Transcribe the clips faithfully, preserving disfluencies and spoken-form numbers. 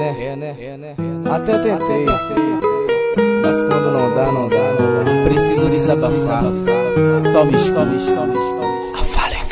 né? É, né? É, né? Até tentei, mas quando não dá, não dá. Preciso desabafar. Só me escolhe, escolhe, escolhe. A fala em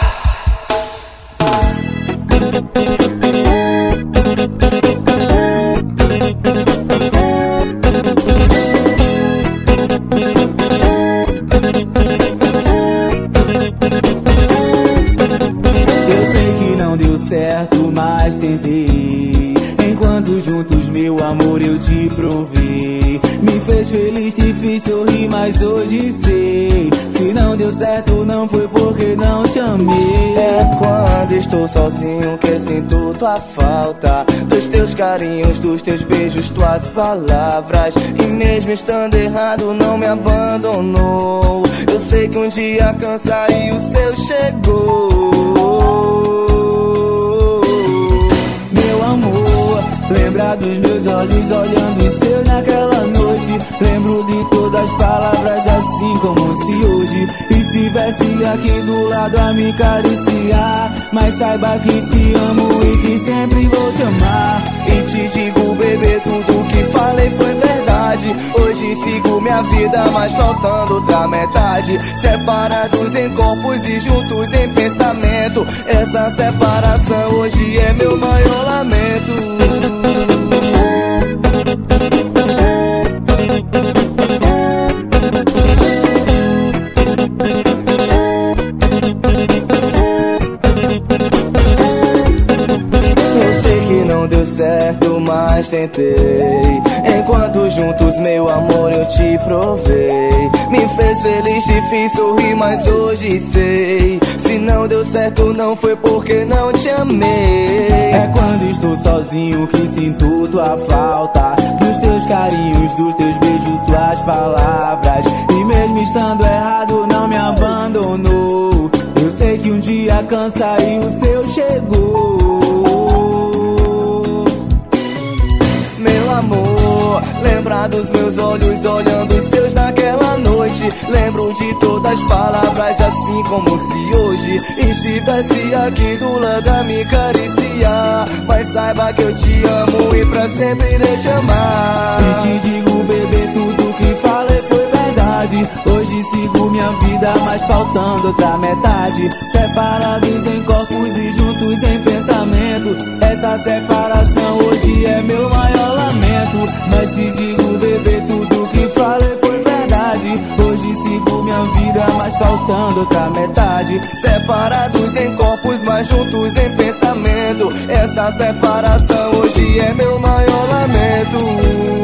Eu sei que não deu certo, mas tentei. Enquanto juntos, meu amor, eu te provei. Me fez feliz, te fiz sorrir, mas hoje sei. Se não deu certo, não foi porque não te amei. É quando estou sozinho que sinto tua falta, dos teus carinhos, dos teus beijos, tuas palavras. E mesmo estando errado, não me abandonou. Eu sei que um dia cansa e o seu chegou. Lembra dos meus olhos olhando os seus naquela noite. Lembro de todas as palavras assim como se hoje estivesse aqui do lado a me acariciar. Mas saiba que te amo e que sempre vou te amar. E te digo, bebê, tudo que falei foi verdade. Hoje sigo minha vida, mas faltando outra metade. Separados em corpos e juntos em pensamento. Essa separação hoje é meu maior lamento. Eu sei que não deu certo, mas tentei. Enquanto juntos, meu amor, eu te provei. Me fez feliz, te fiz sorrir, mas hoje sei. Se não deu certo, não foi porque não te amei. É quando estou sozinho que sinto tua falta, dos teus carinhos, dos teus beijos, tuas palavras. E mesmo estando errado, não me abandonou. Eu sei que um dia cansa e o seu chegou. Meu amor, lembra dos meus olhos olhando os seus naquela noite. Lembro de todas as palavras assim como se hoje estivesse aqui do lado a me acariciar. Mas saiba que eu te amo e pra sempre irei te amar. E te digo, bebê, tudo que falei foi verdade. Hoje sigo minha vida, mas faltando outra metade. Separados em corpos e juntos em pensamento. Essa separação hoje é meu maior lamento. Mas te digo, bebê, tudo que falei foi verdade. Hoje sigo minha vida, mas faltando outra metade. Separados em corpos, mas juntos em pensamento. Essa separação hoje é meu maior lamento.